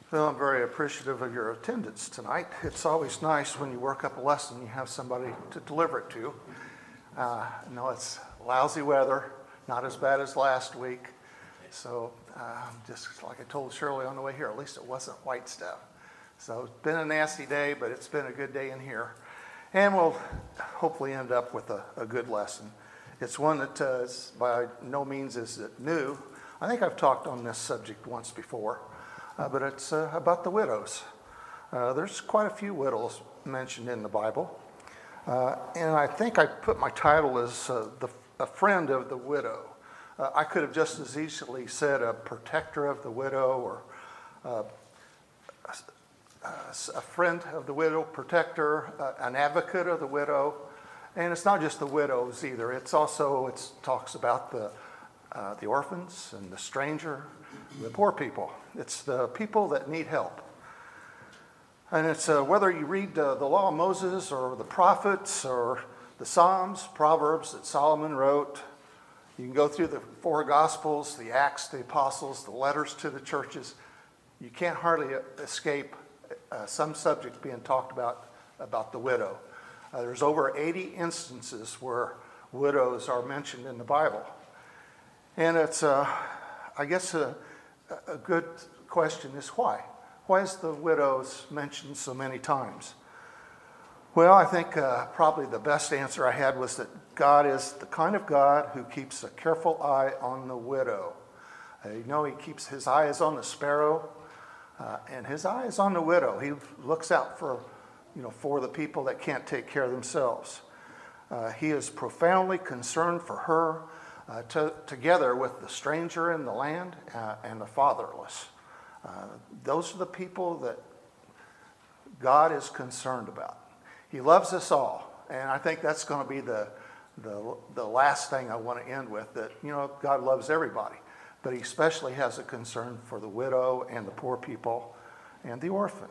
Well, I'm very appreciative of your attendance tonight. It's always nice when you work up a lesson, you have somebody to deliver it to. I know it's lousy weather, not as bad as last week. So just like I told Shirley on the way here, at least it wasn't white stuff. So it's been a nasty day, but it's been a good day in here. And we'll hopefully end up with a good lesson. It's one that by no means is it new. I think I've talked on this subject once before. But it's about the widows. There's quite a few widows mentioned in the Bible. And I think I put my title as a friend of the widow. I could have just as easily said a protector of the widow or a friend of the widow, protector, an advocate of the widow. And it's not just the widows either. It talks about the orphans and the stranger, the poor people. It's the people that need help. And it's whether you read the law of Moses or the prophets or the Psalms, Proverbs that Solomon wrote. You can go through the four Gospels, the Acts, the Apostles, the letters to the churches. You can't hardly escape some subject being talked about the widow. There's over 80 instances where widows are mentioned in the Bible. And it's, I guess, a good question is why? Why is the widows mentioned so many times? Well, I think probably the best answer I had was that God is the kind of God who keeps a careful eye on the widow. He keeps his eyes on the sparrow, and his eye is on the widow. He looks out for the people that can't take care of themselves. He is profoundly concerned for her, together with the stranger in the land and the fatherless. Those are the people that God is concerned about. He loves us all, and I think that's going to be the last thing I want to end with, that God loves everybody, but he especially has a concern for the widow and the poor people and the orphan.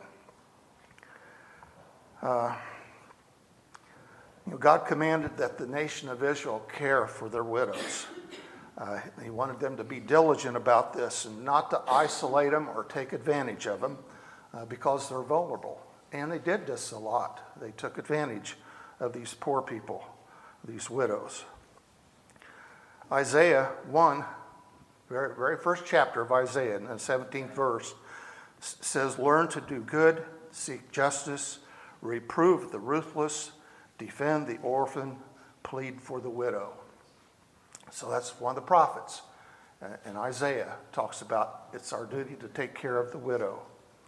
God commanded that the nation of Israel care for their widows. He wanted them to be diligent about this and not to isolate them or take advantage of them because they're vulnerable. And they did this a lot. They took advantage of these poor people, these widows. Isaiah 1, very, very first chapter of Isaiah, in the 17th verse, says, "Learn to do good, seek justice, reprove the ruthless, defend the orphan, plead for the widow." So that's one of the prophets. And Isaiah talks about it's our duty to take care of the widow.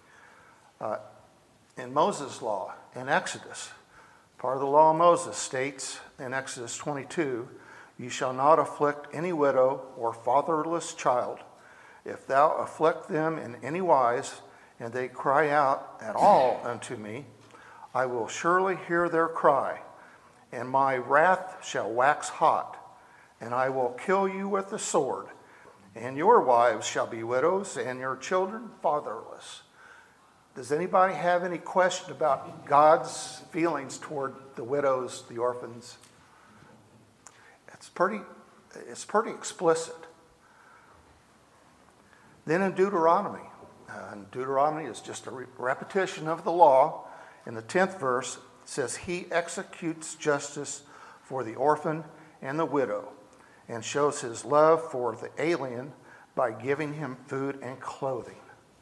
In Moses' law, in Exodus, part of the law of Moses states in Exodus 22, "You shall not afflict any widow or fatherless child. If thou afflict them in any wise, and they cry out at all unto me, I will surely hear their cry, and my wrath shall wax hot, and I will kill you with the sword, and your wives shall be widows, and your children fatherless." Does anybody have any question about God's feelings toward the widows, the orphans? It's pretty explicit. Then in Deuteronomy, Deuteronomy is just a repetition of the law. In the 10th verse, it says, "He executes justice for the orphan and the widow, and shows his love for the alien by giving him food and clothing."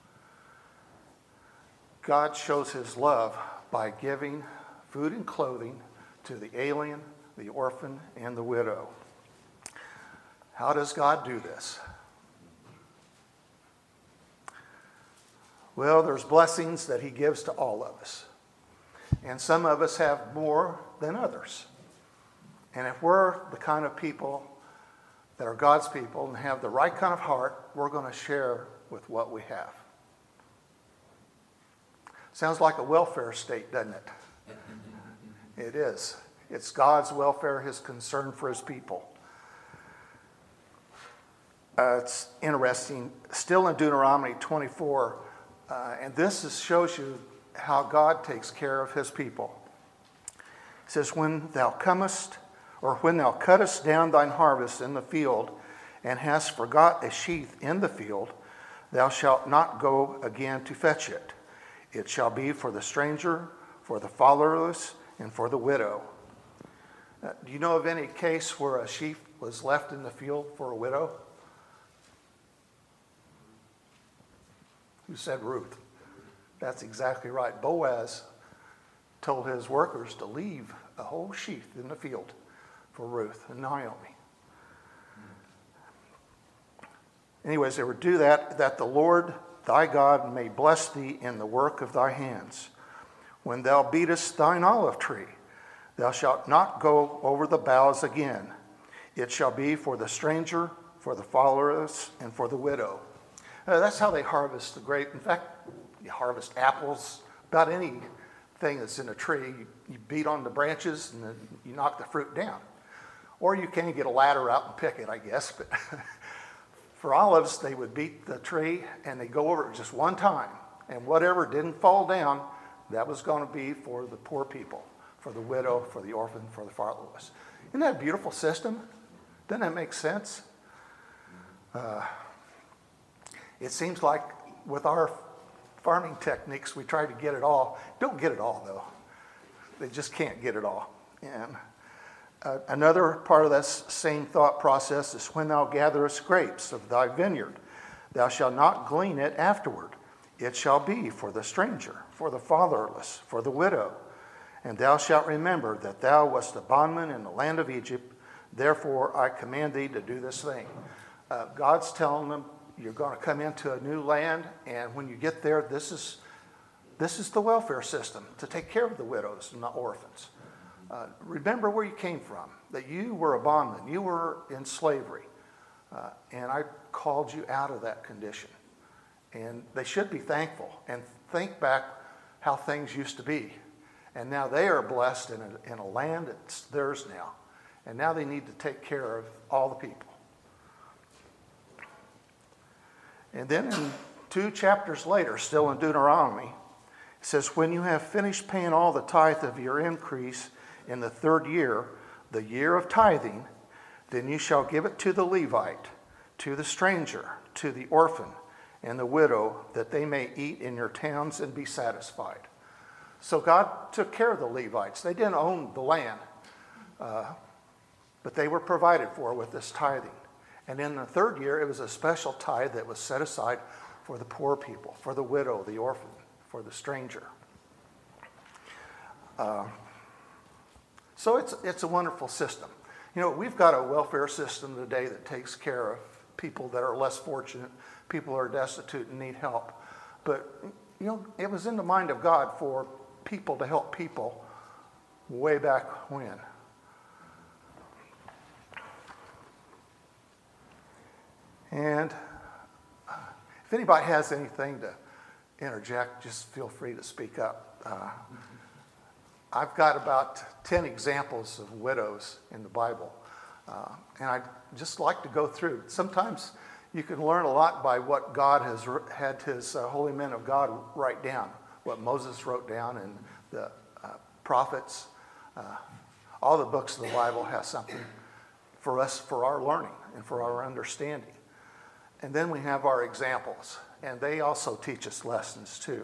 God shows his love by giving food and clothing to the alien, the orphan, and the widow. How does God do this? Well, there's blessings that he gives to all of us. And some of us have more than others. And if we're the kind of people that are God's people and have the right kind of heart, we're going to share with what we have. Sounds like a welfare state, doesn't it? It is. It's God's welfare, his concern for his people. It's interesting, still in Deuteronomy 24, and this shows you how God takes care of his people. It says, when thou cuttest down thine harvest in the field, and hast forgot a sheaf in the field, thou shalt not go again to fetch it. It shall be for the stranger, for the fatherless, and for the widow. Do you know of any case where a sheaf was left in the field for a widow? Who said Ruth? That's exactly right. Boaz told his workers to leave a whole sheaf in the field for Ruth and Naomi. Anyways, they would do that the Lord thy God may bless thee in the work of thy hands. When thou beatest thine olive tree, thou shalt not go over the boughs again. It shall be for the stranger, for the fatherless, and for the widow. That's how they harvest the grape. In fact, you harvest apples, about anything that's in a tree. You beat on the branches and then you knock the fruit down. Or you can get a ladder out and pick it, I guess. But for olives, they would beat the tree and they go over it just one time. And whatever didn't fall down, that was going to be for the poor people, for the widow, for the orphan, for the fatherless. Isn't that a beautiful system? Doesn't that make sense? It seems like with our farming techniques, we try to get it all. Don't get it all, though. They just can't get it all. And another part of this same thought process is when thou gatherest grapes of thy vineyard, thou shalt not glean it afterward. It shall be for the stranger, for the fatherless, for the widow. And thou shalt remember that thou wast a bondman in the land of Egypt. Therefore I command thee to do this thing. God's telling them, you're going to come into a new land, and when you get there, this is the welfare system to take care of the widows and the orphans. Remember where you came from, that you were a bondman, you were in slavery, and I called you out of that condition. And they should be thankful and think back how things used to be. And now they are blessed in a land that's theirs now. And now they need to take care of all the people. And then in 2 chapters later, still in Deuteronomy, it says, when you have finished paying all the tithe of your increase in the 3rd year, the year of tithing, then you shall give it to the Levite, to the stranger, to the orphan, and the widow, that they may eat in your towns and be satisfied. So God took care of the Levites. They didn't own the land, but they were provided for with this tithing. And in the 3rd year, it was a special tithe that was set aside for the poor people, for the widow, the orphan, for the stranger. So it's a wonderful system. You know, we've got a welfare system today that takes care of people that are less fortunate, people who are destitute and need help. But, you know, it was in the mind of God for people to help people way back when. And if anybody has anything to interject, just feel free to speak up. I've got about 10 examples of widows in the Bible, and I'd just like to go through. Sometimes you can learn a lot by what God has had his holy men of God write down, what Moses wrote down, and the prophets. All the books of the Bible have something for us, for our learning and for our understanding. And then we have our examples, and they also teach us lessons too.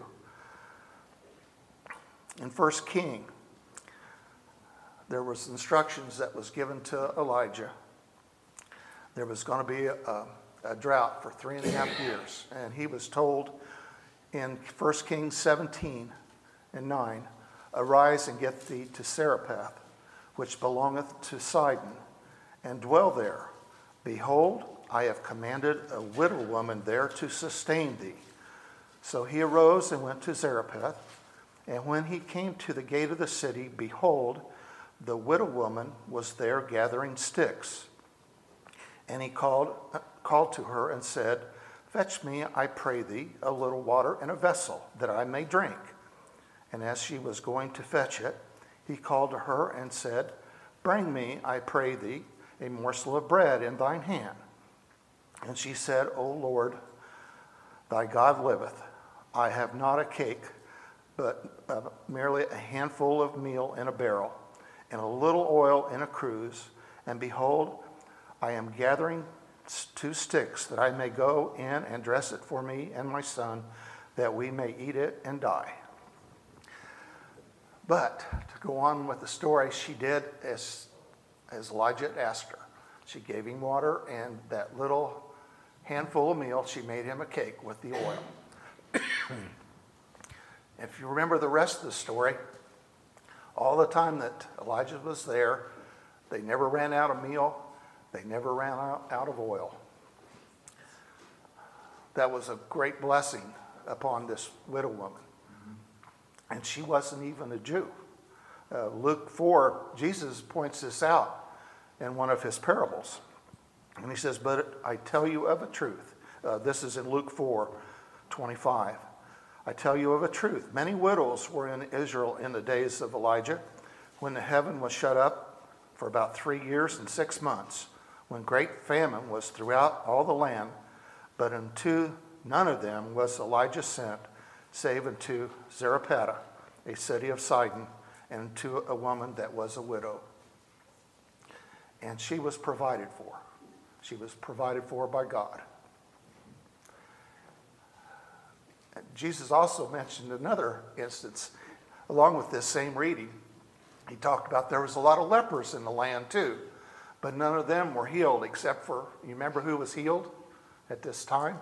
In 1 King, there was instructions that was given to Elijah. There was going to be a drought for 3.5 years, and he was told in 1 Kings 17:9, arise and get thee to Zarephath, which belongeth to Sidon, and dwell there. Behold, I have commanded a widow woman there to sustain thee. So he arose and went to Zarephath. And when he came to the gate of the city, behold, the widow woman was there gathering sticks. And he called to her and said, fetch me, I pray thee, a little water in a vessel, that I may drink. And as she was going to fetch it, he called to her and said, bring me, I pray thee, a morsel of bread in thine hand. And she said, O Lord, thy God liveth. I have not a cake, but merely a handful of meal in a barrel, and a little oil in a cruse. And behold, I am gathering 2 sticks, that I may go in and dress it for me and my son, that we may eat it and die." But to go on with the story, she did as Elijah asked her. She gave him water and that little handful of meal. She made him a cake with the oil. If you remember the rest of the story, all the time that Elijah was there, they never ran out of meal. They never ran out of oil. That was a great blessing upon this widow woman. And she wasn't even a Jew. Luke 4, Jesus points this out in one of his parables. And he says, "But I tell you of a truth." This is in Luke 4:25. "I tell you of a truth. Many widows were in Israel in the days of Elijah, when the heaven was shut up for about 3 years and 6 months, when great famine was throughout all the land, but unto none of them was Elijah sent, save unto Zarephath, a city of Sidon, and to a woman that was a widow." And she was provided for. She was provided for by God. Jesus also mentioned another instance, along with this same reading. He talked about there was a lot of lepers in the land too, but none of them were healed except for, you remember who was healed at this time?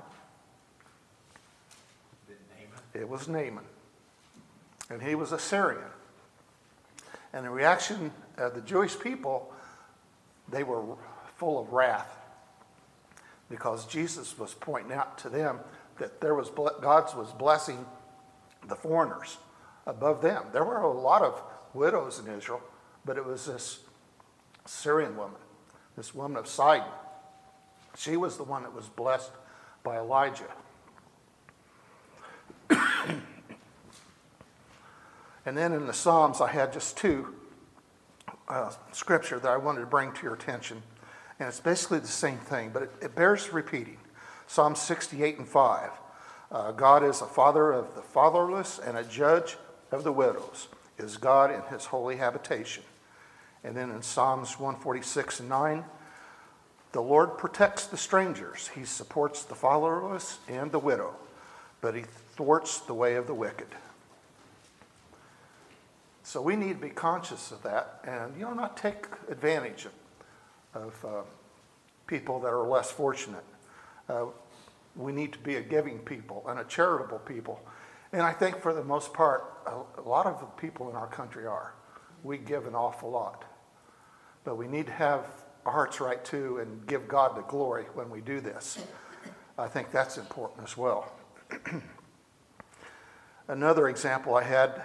It was Naaman. And he was a Syrian. And the reaction of the Jewish people, they were full of wrath, because Jesus was pointing out to them that God was blessing the foreigners above them. There were a lot of widows in Israel, but it was this Syrian woman, this woman of Sidon. She was the one that was blessed by Elijah. And then in the Psalms, I had just 2 scripture that I wanted to bring to your attention. And it's basically the same thing, but it bears repeating. Psalm 68:5. "God is a father of the fatherless and a judge of the widows, is God in his holy habitation." And then in Psalms 146:9, "The Lord protects the strangers. He supports the fatherless and the widow, but he thwarts the way of the wicked." So we need to be conscious of that and, not take advantage of people that are less fortunate. We need to be a giving people and a charitable people. And I think for the most part, a lot of the people in our country are. We give an awful lot. But we need to have our hearts right too and give God the glory when we do this. I think that's important as well. Another example I had,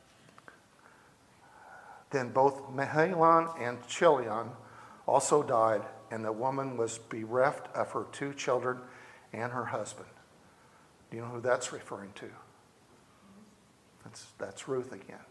then both Mahlon and Chilion also died, and the woman was bereft of her 2 children and her husband. Do you know who that's referring to? That's Ruth again.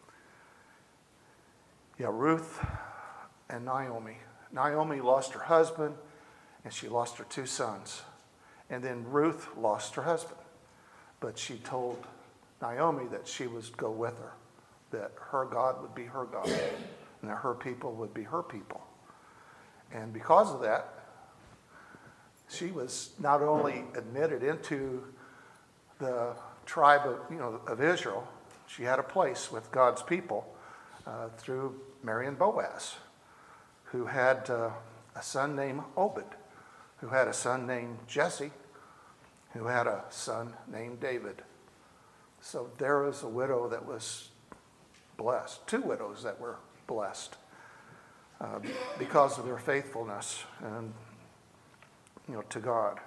Yeah, Ruth and Naomi. Naomi lost her husband, and she lost her 2 sons. And then Ruth lost her husband. But she told Naomi that she would go with her, that her God would be her God, and that her people would be her people. And because of that, she was not only admitted into the tribe of Israel, she had a place with God's people through Mary and Boaz, who had a son named Obed, who had a son named Jesse, who had a son named David. So there was a widow that was blessed, 2 widows that were blessed because of their faithfulness and to God.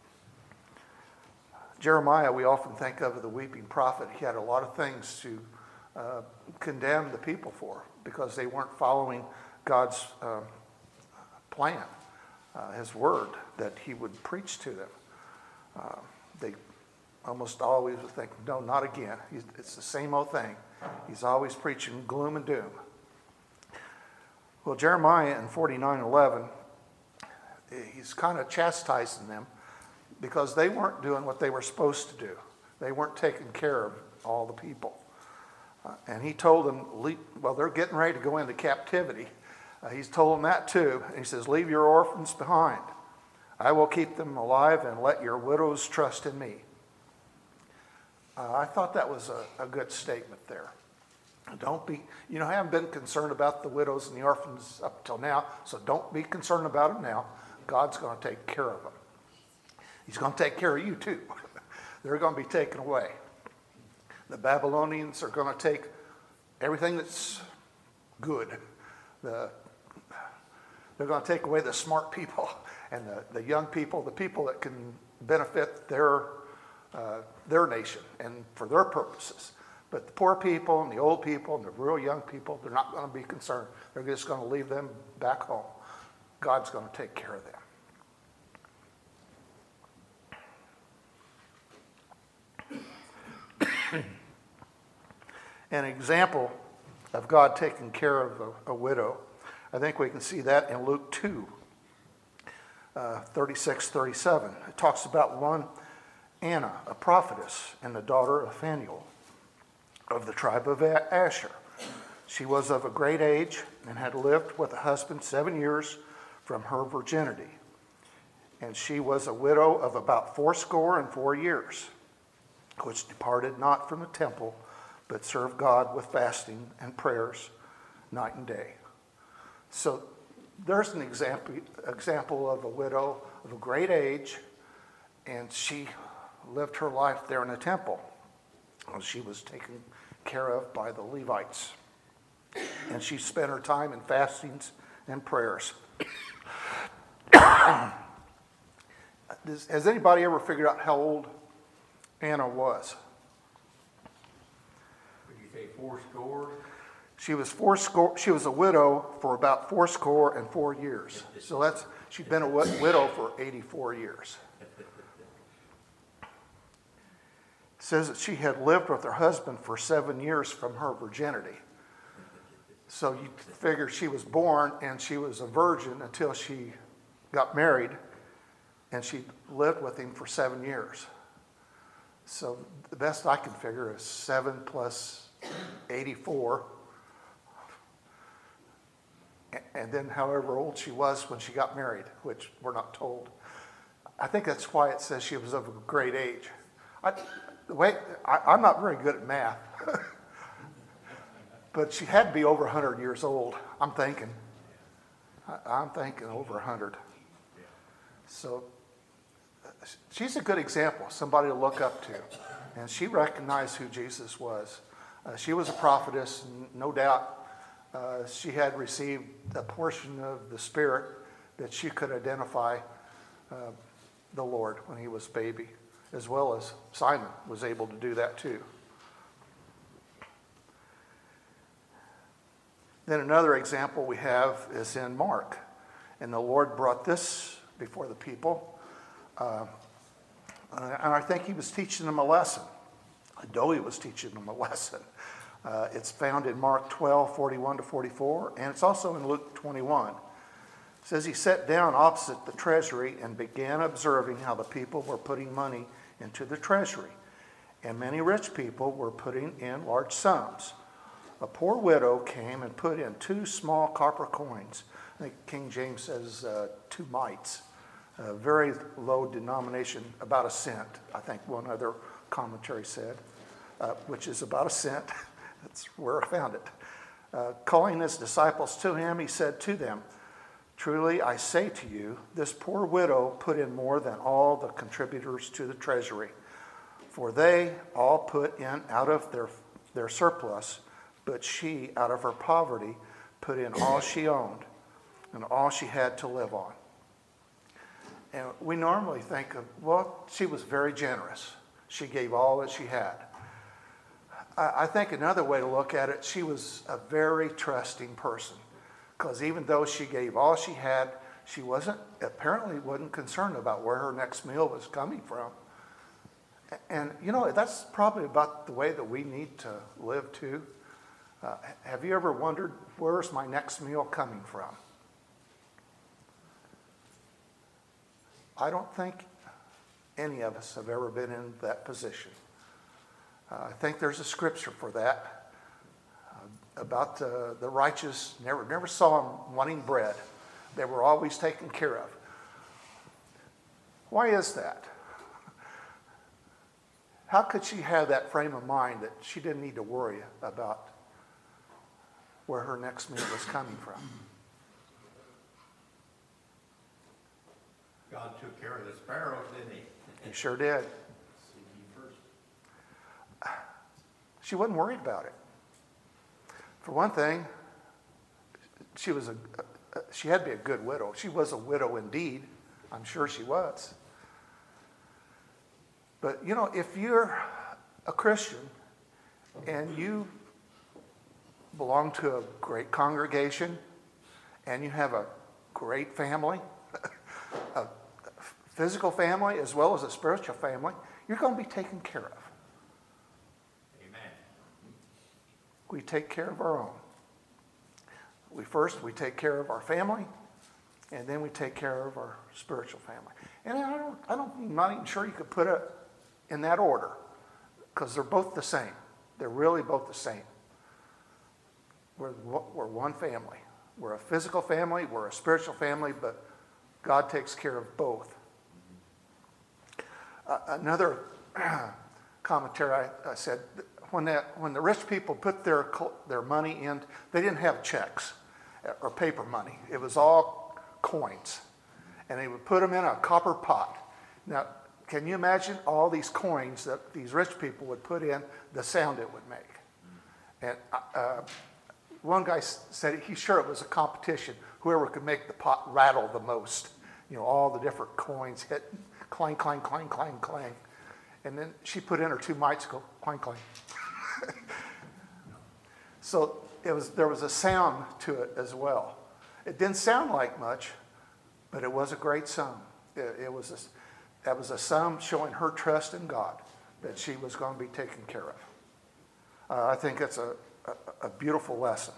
Jeremiah, we often think of the weeping prophet. He had a lot of things to condemn the people for because they weren't following God's plan, his word that he would preach to them. They almost always would think, no, not again. It's the same old thing. He's always preaching gloom and doom. Well, Jeremiah in 49:11, he's kind of chastising them because they weren't doing what they were supposed to do. They weren't taking care of all the people. And he told them, they're getting ready to go into captivity. He's told them that too. And he says, leave your orphans behind. I will keep them alive and let your widows trust in me. I thought that was a good statement there. Don't be, I haven't been concerned about the widows and the orphans up till now, so don't be concerned about them now. God's going to take care of them. He's going to take care of you too. They're going to be taken away. The Babylonians are going to take everything that's good. They're going to take away the smart people and the young people, the people that can benefit their nation and for their purposes. But the poor people and the old people and the real young people, they're not going to be concerned. They're just going to leave them back home. God's going to take care of them. An example of God taking care of a widow, I think we can see that in Luke 2, 36, 37. It talks about one Anna, a prophetess, and the daughter of Phanuel, of the tribe of Asher. She was of a great age and had lived with a husband 7 years from her virginity. And she was a widow of about 84 years, which departed not from the temple, but served God with fasting and prayers night and day. So there's an example of a widow of a great age, and she lived her life there in the temple. She was taken care of by the Levites. And she spent her time in fastings and prayers. Has anybody ever figured out how old Anna was? Would you say 80? She was a widow for about 84 years. So she'd been a widow for 84 years. It says that she had lived with her husband for 7 years from her virginity. So you figure she was born and she was a virgin until she got married, and she lived with him for 7 years. So the best I can figure is 7 plus 84. And then however old she was when she got married, which we're not told. I think that's why it says she was of a great age. I'm not very good at math. But she had to be over 100 years old, I'm thinking. Over 100. So she's a good example, somebody to look up to. And she recognized who Jesus was. She was a prophetess, no doubt. She had received a portion of the Spirit that she could identify the Lord when he was a baby, as well as Simon was able to do that too. Then another example we have is in Mark. And the Lord brought this before the people. And I think he was teaching them a lesson. I know he was teaching them a lesson. It's found in Mark 12, 41 to 44, and it's also in Luke 21. It says he sat down opposite the treasury and began observing how the people were putting money into the treasury. And many rich people were putting in large sums. A poor widow came and put in 2 small copper coins. I think King James says 2 mites. A very low denomination, about a cent, I think one other commentary said, which is about a cent. That's where I found it. Calling his disciples to him, he said to them, "Truly I say to you, this poor widow put in more than all the contributors to the treasury. For they all put in out of their surplus, but she, out of her poverty, put in all she owned and all she had to live on." And we normally think of, well, she was very generous. She gave all that she had. I think another way to look at it, she was a very trusting person. Because even though she gave all she had, she apparently wasn't concerned about where her next meal was coming from. And, that's probably about the way that we need to live too. Have you ever wondered, where's my next meal coming from? I don't think any of us have ever been in that position. I think there's a scripture for that about the righteous. Never saw them wanting bread. They were always taken care of. Why is that? How could she have that frame of mind that she didn't need to worry about where her next meal was coming from? God took care of the sparrows, didn't he? He sure did. Seek ye first. She wasn't worried about it. For one thing, she had to be a good widow. She was a widow indeed. I'm sure she was. But, if you're a Christian and you belong to a great congregation and you have a great family, a physical family as well as a spiritual family, you're going to be taken care of. Amen. We take care of our own. We take care of our family, and then we take care of our spiritual family. And I'm not even sure you could put it in that order, because they're both the same. They're really both the same. We're one family. We're a physical family, we're a spiritual family, but God takes care of both. Another commentary I said, when the rich people put their money in, they didn't have checks or paper money. It was all coins. And they would put them in a copper pot. Now, can you imagine all these coins that these rich people would put in, the sound it would make? And one guy said he's sure it was a competition. Whoever could make the pot rattle the most. All the different coins hit clang, clang, clang, clang, clang. And then she put in her 2 mites, go clang, clang. So there was a sound to it as well. It didn't sound like much, but it was a great sum. That was a sum showing her trust in God, that she was going to be taken care of. I think that's a beautiful lesson.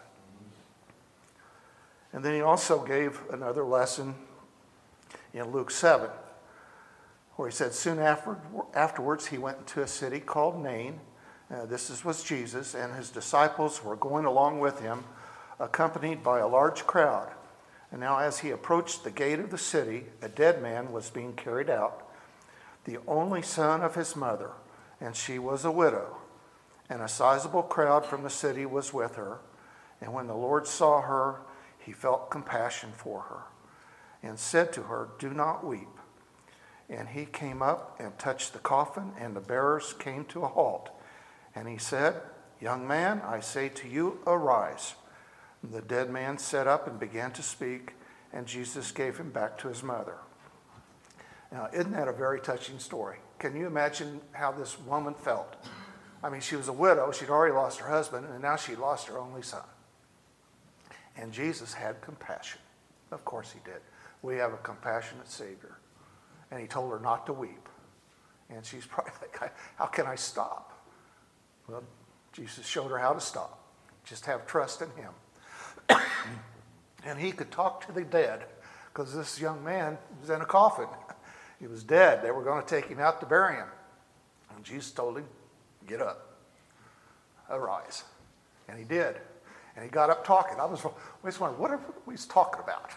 And then he also gave another lesson in Luke 7, where he said, soon afterwards he went into a city called Nain. This was Jesus, and his disciples were going along with him, accompanied by a large crowd. And now as he approached the gate of the city, a dead man was being carried out, the only son of his mother, and she was a widow. And a sizable crowd from the city was with her. And when the Lord saw her, he felt compassion for her and said to her, do not weep. And he came up and touched the coffin, and the bearers came to a halt. And he said, young man, I say to you, arise. And the dead man sat up and began to speak, and Jesus gave him back to his mother. Now, isn't that a very touching story? Can you imagine how this woman felt? I mean, she was a widow. She'd already lost her husband, and now she lost her only son. And Jesus had compassion. Of course he did. We have a compassionate Savior. And he told her not to weep. And she's probably like, how can I stop? Well, Jesus showed her how to stop. Just have trust in him. And he could talk to the dead, because this young man was in a coffin. He was dead. They were going to take him out to bury him. And Jesus told him, get up, arise. And he did. And he got up talking. I was wondering, what are we talking about?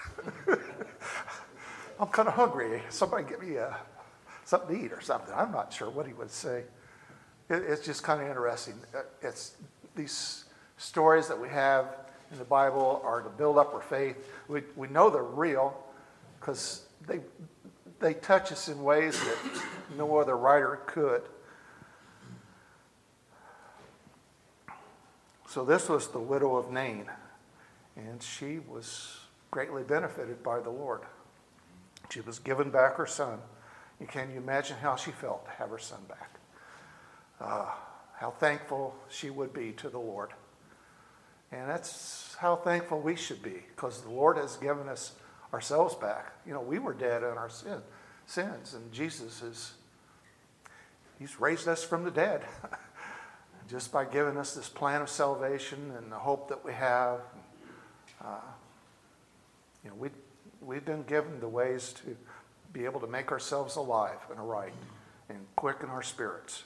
I'm kind of hungry. Somebody get me something to eat or something. I'm not sure what he would say. It's just kind of interesting. It's these stories that we have in the Bible are to build up our faith. We know they're real because they touch us in ways that no other writer could. So this was the widow of Nain, and she was greatly benefited by the Lord. She was given back her son. Can you imagine how she felt to have her son back? How thankful she would be to the Lord. And that's how thankful we should be, because the Lord has given us ourselves back. We were dead in our sins, and Jesus he's raised us from the dead just by giving us this plan of salvation and the hope that we have. We've been given the ways to be able to make ourselves alive and aright and quicken our spirits.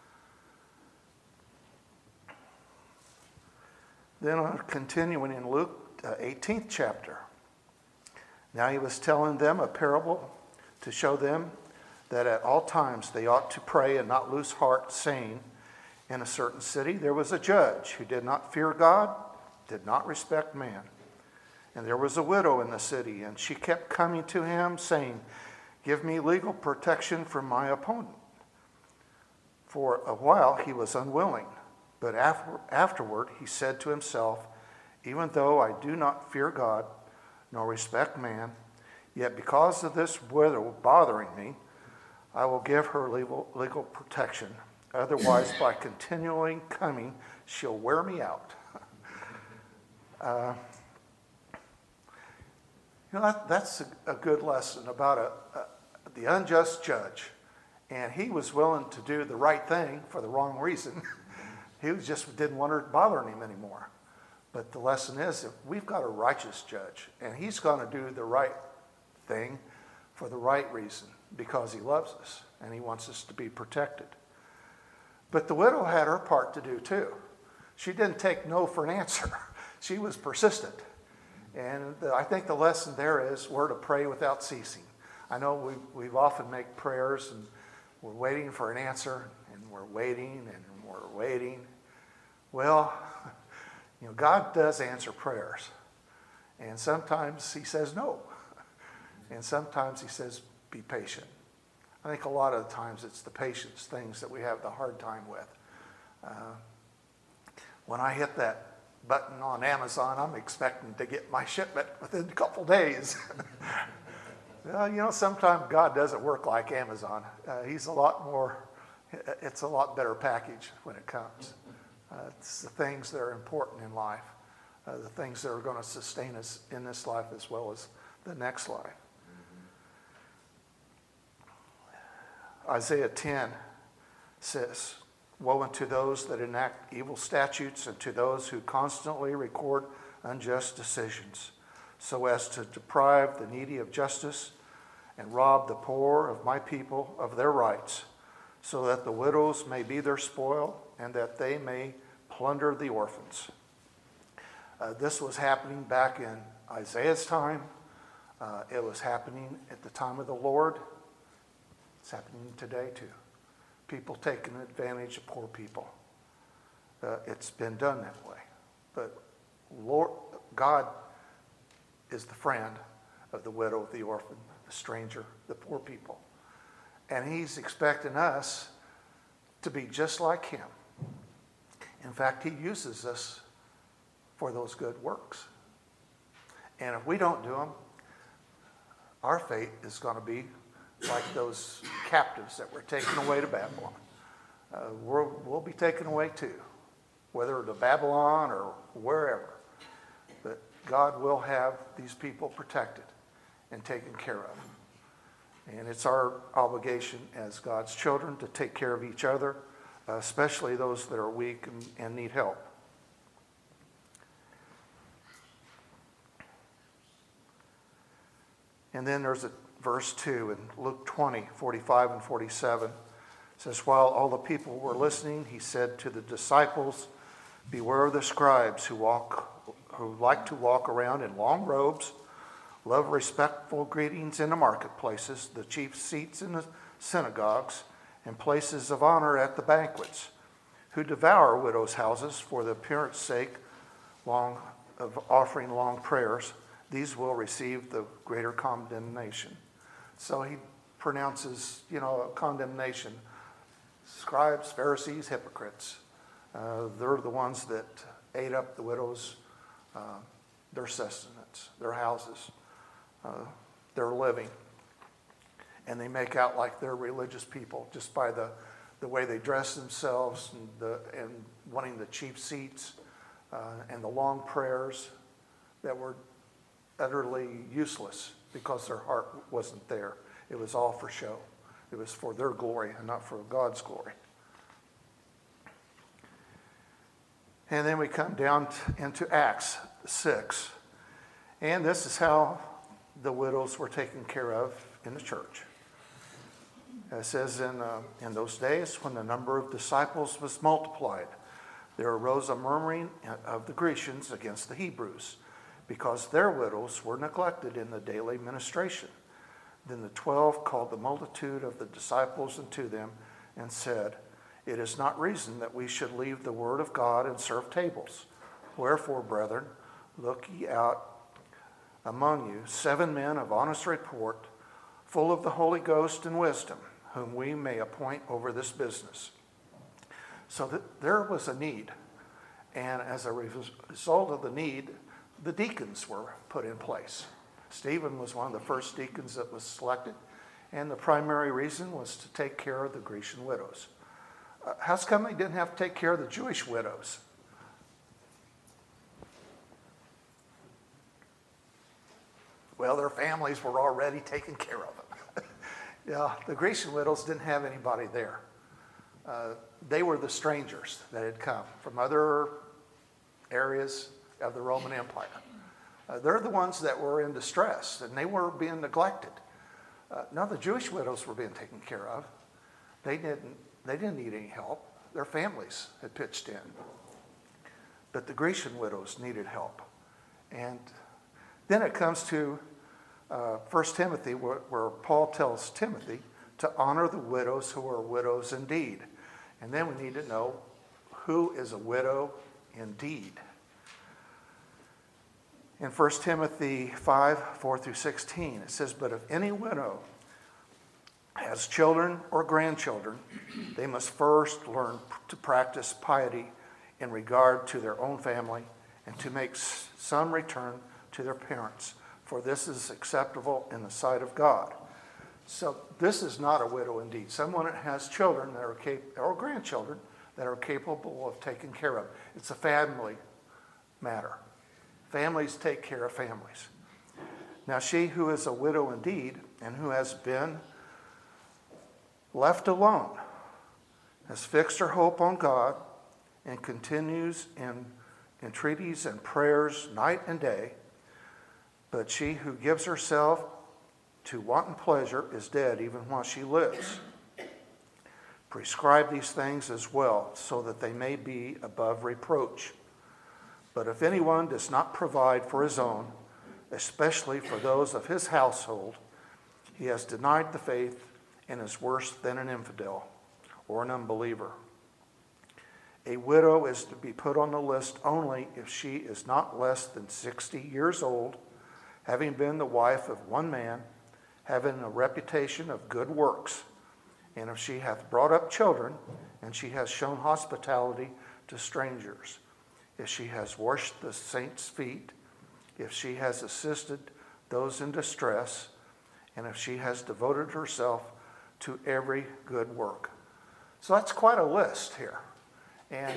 Then continuing in Luke 18th chapter. Now he was telling them a parable to show them that at all times they ought to pray and not lose heart, saying, in a certain city there was a judge who did not fear God, did not respect man. And there was a widow in the city, and she kept coming to him, saying, give me legal protection from my opponent. For a while he was unwilling, but afterward he said to himself, even though I do not fear God, nor respect man, yet because of this widow bothering me, I will give her legal protection. Otherwise, by continually coming, she'll wear me out. That's a good lesson about the unjust judge. And he was willing to do the right thing for the wrong reason. He just didn't want her bothering him anymore. But the lesson is that we've got a righteous judge, and he's going to do the right thing for the right reason because he loves us and he wants us to be protected. But the widow had her part to do too. She didn't take no for an answer. She was persistent. And I think the lesson there is we're to pray without ceasing. I know we've often make prayers and we're waiting for an answer, and we're waiting and we're waiting. Well, God does answer prayers. And sometimes he says no. And sometimes he says, be patient. I think a lot of the times it's the patience things that we have the hard time with. When I hit that button on Amazon, I'm expecting to get my shipment within a couple days. Well, sometimes God doesn't work like Amazon. It's a lot better package when it comes. It's the things that are important in life, the things that are going to sustain us in this life as well as the next life. Isaiah 10 says, woe unto those that enact evil statutes and to those who constantly record unjust decisions, so as to deprive the needy of justice and rob the poor of my people of their rights, so that the widows may be their spoil and that they may plunder the orphans. This was happening back in Isaiah's time. It was happening at the time of the Lord. It's happening today too. People taking advantage of poor people. It's been done that way. But Lord, God is the friend of the widow, the orphan, the stranger, the poor people. And he's expecting us to be just like him. In fact, he uses us for those good works. And if we don't do them, our fate is going to be like those captives that were taken away to Babylon. We'll be taken away too, whether to Babylon or wherever. But God will have these people protected and taken care of. And it's our obligation as God's children to take care of each other, especially those that are weak and need help. And then there's a verse 2 in Luke 20, 45 and 47. It says, while all the people were listening, he said to the disciples, beware of the scribes who like to walk around in long robes, love respectful greetings in the marketplaces, the chief seats in the synagogues, and places of honor at the banquets, who devour widows' houses for the appearance sake of offering long prayers. These will receive the greater condemnation. So he pronounces, a condemnation. Scribes, Pharisees, hypocrites. They're the ones that ate up the widows, their sustenance, their houses, their living. And they make out like they're religious people just by the way they dress themselves and wanting the cheap seats and the long prayers that were utterly useless because their heart wasn't there. It was all for show. It was for their glory and not for God's glory. And then we come down into Acts 6. And this is how the widows were taken care of in the church. It says, in those days when the number of disciples was multiplied, there arose a murmuring of the Grecians against the Hebrews, because their widows were neglected in the daily ministration. Then the 12 called the multitude of the disciples unto them and said, It is not reason that we should leave the word of God and serve tables. Wherefore, brethren, look ye out among you 7 men of honest report, full of the Holy Ghost and wisdom, whom we may appoint over this business. So there was a need. And as a result of the need, the deacons were put in place. Stephen was one of the first deacons that was selected, and the primary reason was to take care of the Grecian widows. How's come they didn't have to take care of the Jewish widows? Well, their families were already taken care of. Yeah, the Grecian widows didn't have anybody there. They were the strangers that had come from other areas of the Roman Empire. They're the ones that were in distress, and they were being neglected. Now the Jewish widows were being taken care of. They didn't need any help. Their families had pitched in. But the Grecian widows needed help. And then it comes to 1 Timothy, where Paul tells Timothy to honor the widows who are widows indeed. And then we need to know who is a widow indeed. In 1 Timothy 5, 4 through 16, it says, But if any widow has children or grandchildren, they must first learn to practice piety in regard to their own family and to make some return to their parents, for this is acceptable in the sight of God. So this is not a widow indeed. Someone that has children that are or grandchildren that are capable of taking care of. It's a family matter. Families take care of families. Now she who is a widow indeed and who has been left alone has fixed her hope on God and continues in entreaties and prayers night and day. But she who gives herself to wanton pleasure is dead even while she lives. Prescribe these things as well, so that they may be above reproach. But if anyone does not provide for his own, especially for those of his household, he has denied the faith and is worse than an infidel or an unbeliever. A widow is to be put on the list only if she is not less than 60 years old, having been the wife of one man, having a reputation of good works, and if she hath brought up children, and she has shown hospitality to strangers, if she has washed the saints' feet, if she has assisted those in distress, and if she has devoted herself to every good work. So that's quite a list here. And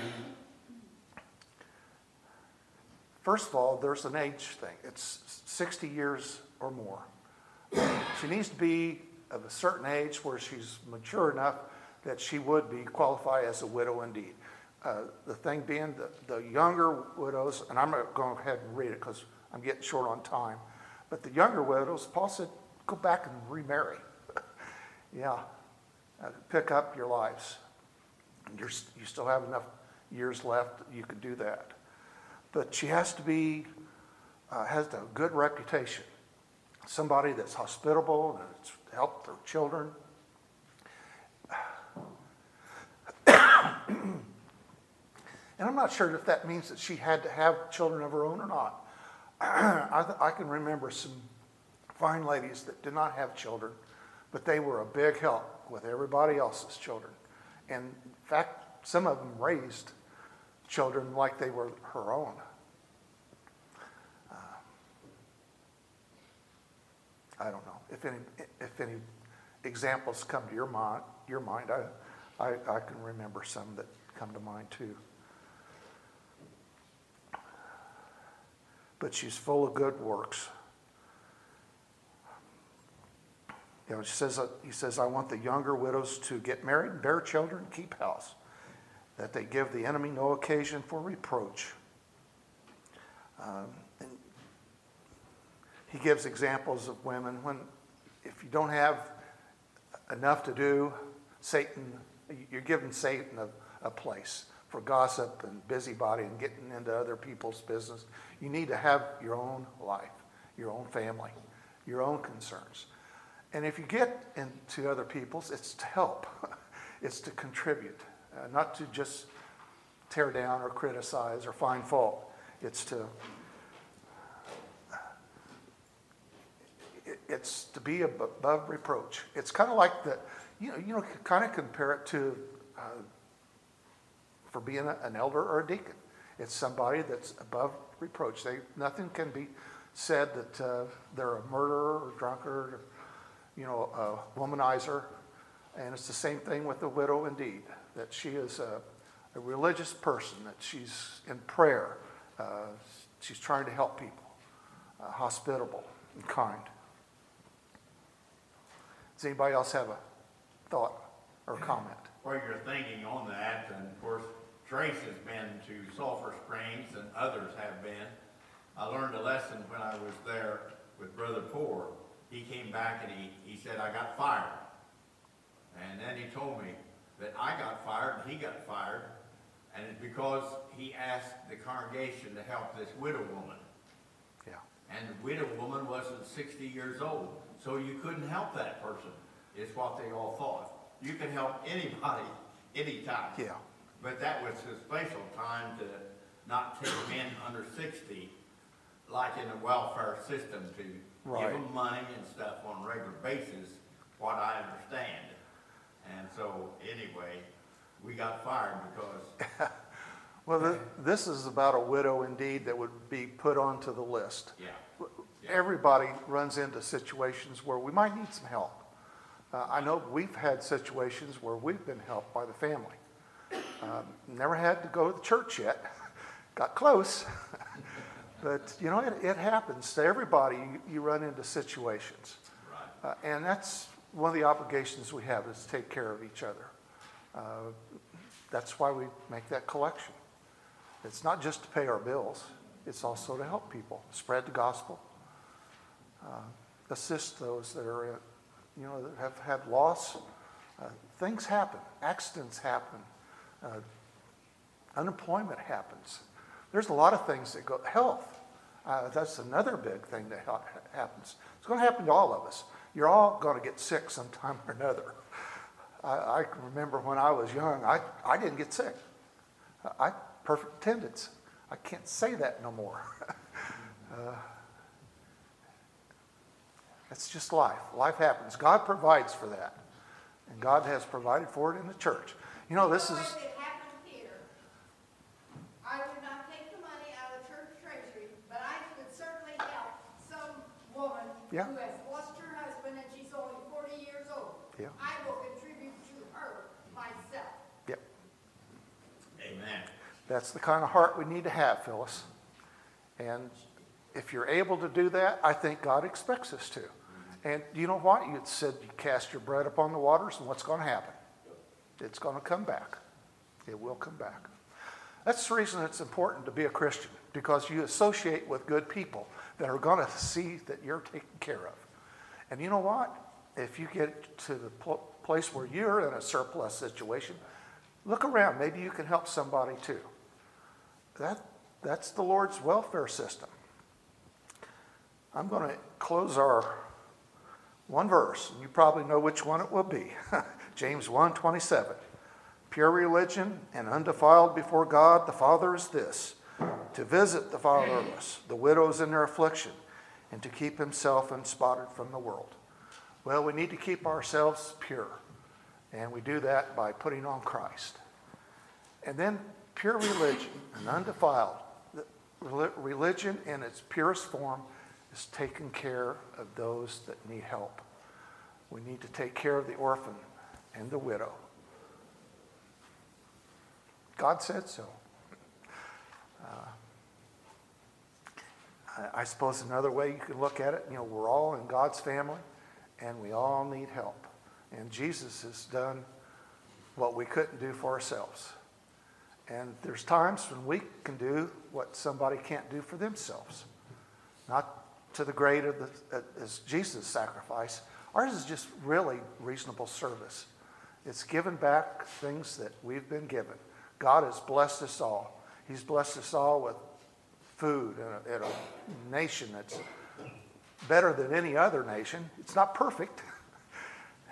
first of all, there's an age thing. It's 60 years or more. She needs to be of a certain age where she's mature enough that she would be qualified as a widow indeed. The thing being, the younger widows, and I'm going to go ahead and read it because I'm getting short on time, but the younger widows, Paul said, go back and remarry. Yeah, pick up your lives. You still have enough years left that you could do that. But she has to be, has a good reputation. Somebody that's hospitable, that's helped their children. And I'm not sure if that means that she had to have children of her own or not. I can remember some fine ladies that did not have children, but they were a big help with everybody else's children. And in fact, some of them raised children like they were her own. I don't know if any examples come to your mind. I can remember some that come to mind too. But she's full of good works. You know, he says, I want the younger widows to get married, bear children, keep house, that they give the enemy no occasion for reproach. And he gives examples of women when, if you don't have enough to do, you're giving Satan a place for gossip and busybody and getting into other people's business. You need to have your own life, your own family, your own concerns. And if you get into other people's, it's to help. It's to contribute, not to just tear down or criticize or find fault. It's to be above reproach. It's kind of like kind of compare it to for being an elder or a deacon. It's somebody that's above reproach. Nothing can be said that they're a murderer or drunkard, or, a womanizer. And it's the same thing with the widow indeed, that she is a religious person, that she's in prayer. She's trying to help people, hospitable and kind. Does anybody else have a thought or comment? While you're thinking on that, and of course, Trace has been to Sulphur Springs and others have been. I learned a lesson when I was there with Brother Poor. He came back and he said, I got fired. And then he told me that I got fired and he got fired. And it's because he asked the congregation to help this widow woman. Yeah. And the widow woman wasn't 60 years old. So you couldn't help that person, is what they all thought. You can help anybody, anytime. Yeah. But that was a special time to not take men under 60, like in the welfare system, to Right. give them money and stuff on a regular basis, what I understand. And so, anyway, we got fired because... Well, this is about a widow indeed that would be put onto the list. Yeah. Everybody runs into situations where we might need some help. I know we've had situations where we've been helped by the family. Never had to go to the church yet. Got close. But, it happens to everybody. You run into situations. Right. And that's one of the obligations we have, is to take care of each other. That's why we make that collection. It's not just to pay our bills. It's also to help people, spread the gospel, assist those that are, that have had loss. Things happen. Accidents happen. Unemployment happens. There's a lot of things that go. Health. That's another big thing that happens. It's going to happen to all of us. You're all going to get sick sometime or another. I can remember when I was young, I didn't get sick. I perfect attendance. I can't say that no more. It's just life. Life happens. God provides for that. And God has provided for it in the church. This is... If it happened here, I would not take the money out of the church treasury, but I could certainly help some woman Yeah. who has lost her husband and she's only 40 years old. Yeah. I will contribute to her myself. Yep. Amen. That's the kind of heart we need to have, Phyllis. And if you're able to do that, I think God expects us to. And you know what? You said you cast your bread upon the waters, and what's going to happen? It's going to come back. It will come back. That's the reason it's important to be a Christian, because you associate with good people that are going to see that you're taken care of. And you know what? If you get to the place where you're in a surplus situation, look around. Maybe you can help somebody too. That's the Lord's welfare system. I'm going to close our one verse, and you probably know which one it will be. James 1:27. Pure religion and undefiled before God the Father is this: to visit the fatherless, the widows in their affliction, and to keep himself unspotted from the world. Well, we need to keep ourselves pure, and we do that by putting on Christ. And then pure religion and undefiled. Religion in its purest form is taking care of those that need help. We need to take care of the orphan and the widow. God said so. I suppose another way you could look at it, we're all in God's family and we all need help. And Jesus has done what we couldn't do for ourselves. And there's times when we can do what somebody can't do for themselves. Not to the grade of as Jesus' sacrifice. Ours is just really reasonable service. It's giving back things that we've been given. God has blessed us all. He's blessed us all with food in a nation that's better than any other nation. It's not perfect,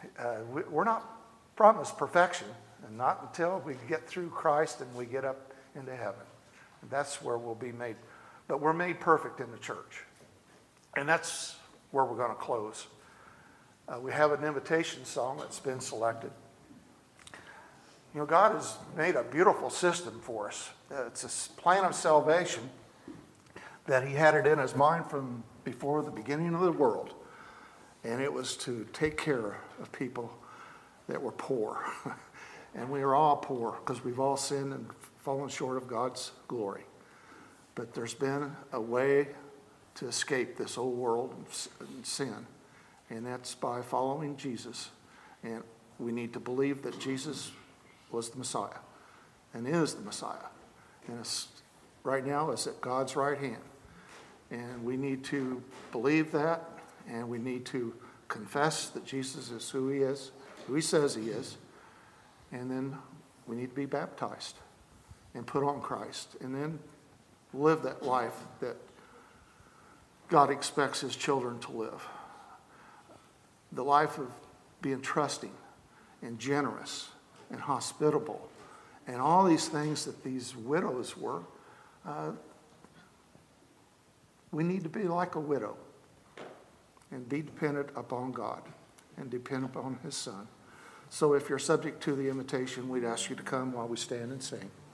We're not promised perfection, and not until we get through Christ and we get up into heaven. And that's where we'll be made. But we're made perfect in the church. And that's where we're going to close. We have an invitation song that's been selected. You know, God has made a beautiful system for us. It's a plan of salvation that he had it in his mind from before the beginning of the world. And it was to take care of people that were poor. And we are all poor because we've all sinned and fallen short of God's glory. But there's been a way to escape this old world and sin. And that's by following Jesus. And we need to believe that Jesus was the Messiah and is the Messiah. And it's, right now is at God's right hand. And we need to believe that, and we need to confess that Jesus is who he is, who he says he is. And then we need to be baptized and put on Christ. And then live that life that God expects his children to live. The life of being trusting and generous and hospitable and all these things that these widows were. We need to be like a widow and be dependent upon God and depend upon his Son. So if you're subject to the invitation, we'd ask you to come while we stand and sing.